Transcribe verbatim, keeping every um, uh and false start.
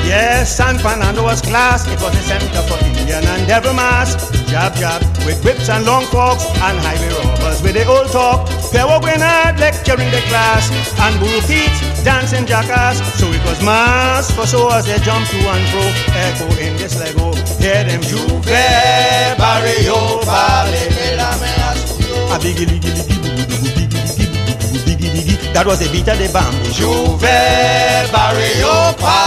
Yes, San Fernando was class. It was the center for Indian and devil mass. Jab jab with whips and long forks and highway robbers with the old talk. Pewo Grenade lecturing the class and Buru Pete dancing jackass. So it was mass for so as they jump to and fro. Echo in this Lego. Hear them Juve Barrio Vale. A biggie liggy liggy biggie liggy biggie liggy. That was the beat of the bamboo. Juve Barrio